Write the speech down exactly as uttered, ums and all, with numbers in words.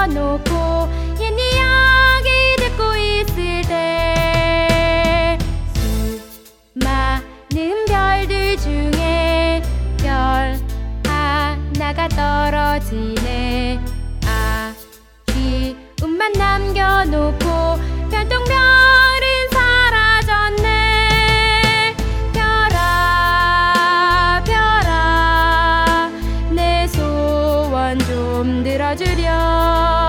남겨놓고 옛 이야기 듣고 있을 때 수많은 별들 중에 별 하나가 떨어지네. 아쉬움만 남겨놓고 별똥별은 사라졌네. 별아 별아 내 소원 좀 들어주렴.